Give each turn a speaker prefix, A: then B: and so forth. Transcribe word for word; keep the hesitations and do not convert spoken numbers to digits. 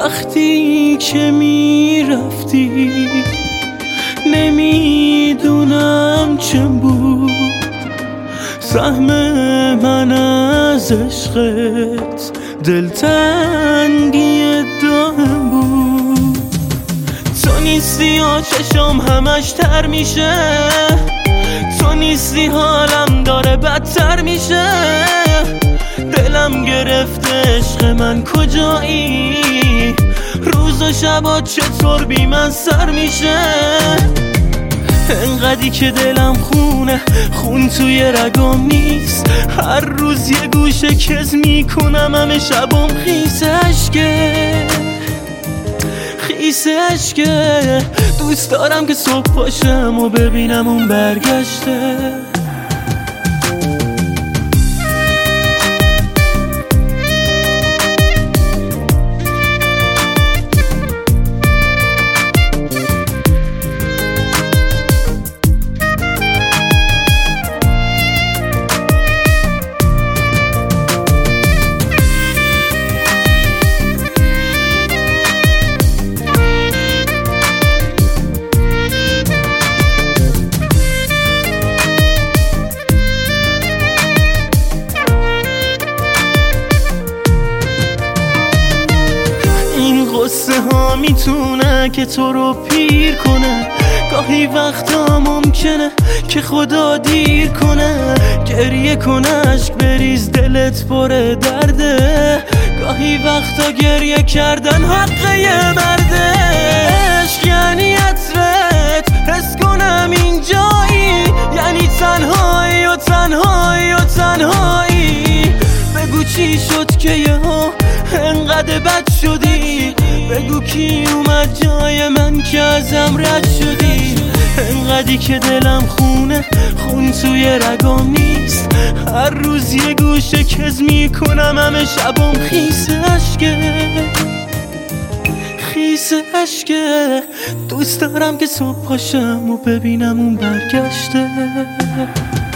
A: وقتی که میرفتی نمیدونم چه بود سهم من از عشقت، دلتنگی داهم بود. تو نیستی ها چشم همش تر میشه، تو نیستی حالم داره بدتر میشه. دلم گرفته عشق من کجایی، روز و شبا چطور بی من سر میشه. انقدی که دلم خونه، خون توی رگام نیست. هر روز یه گوشه کز میکنم همه شبام خیس عشقه، خیس عشقه. دوست دارم که صبح پاشم و ببینم اون برگشته. قصه ها میتونه که تو رو پیر کنه، گاهی وقتا ممکنه که خدا دیر کنه. گریه کن عشق بریز دلت پر درده، گاهی وقتا گریه کردن حق یه مرده. عشق یعنی عطرت حس کنم اینجایی، یعنی تنهایی و تنهایی و تنهایی. بگو چی شد که یهو انقدر بد شدی، بگو کی اومد جای من که ازم رد شدی. انقدی که دلم خونه، خون توی رگام نیست. هر روز یه گوشه کز میکنم همه شبام خیس عشقه، خیس عشقه. دوست دارم که صبح پاشم و ببینم اون برگشته.